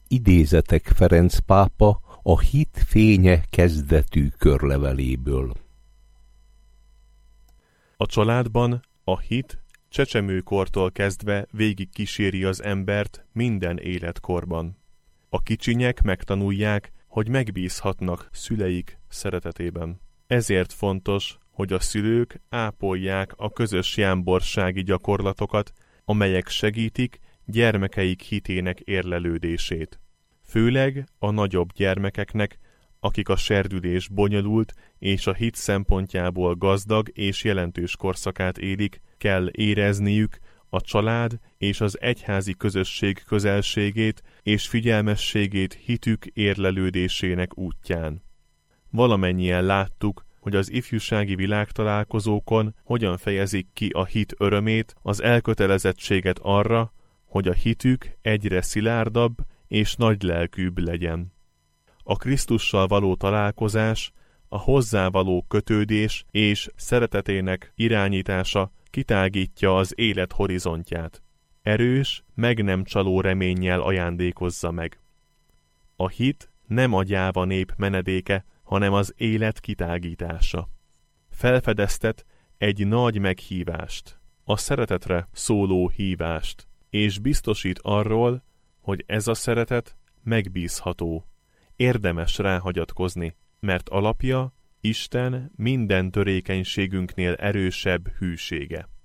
idézetek Ferenc pápa a Hit fénye kezdetű körleveléből. A családban a hit csecsemőkortól kezdve végig kíséri az embert minden életkorban. A kicsinyek megtanulják, hogy megbízhatnak szüleik szeretetében. Ezért fontos, hogy a szülők ápolják a közös jámborsági gyakorlatokat, amelyek segítik gyermekeik hitének érlelődését. Főleg a nagyobb gyermekeknek, akik a serdülés bonyolult és a hit szempontjából gazdag és jelentős korszakát élik, kell érezniük a család és az egyházi közösség közelségét és figyelmességét hitük érlelődésének útján. Valamennyien láttuk, hogy az ifjúsági világtalálkozókon hogyan fejezik ki a hit örömét, az elkötelezettséget arra, hogy a hitük egyre szilárdabb és nagylelkűbb legyen. A Krisztussal való találkozás, a hozzá való kötődés és szeretetének irányítása kitágítja az élet horizontját. Erős, meg nem csaló reménnyel ajándékozza meg. A hit nem a gyáva nép menedéke, hanem az élet kitágítása. Felfedeztet egy nagy meghívást, a szeretetre szóló hívást, és biztosít arról, hogy ez a szeretet megbízható. Érdemes rá hagyatkozni, mert alapja Isten minden törékenységünknél erősebb hűsége.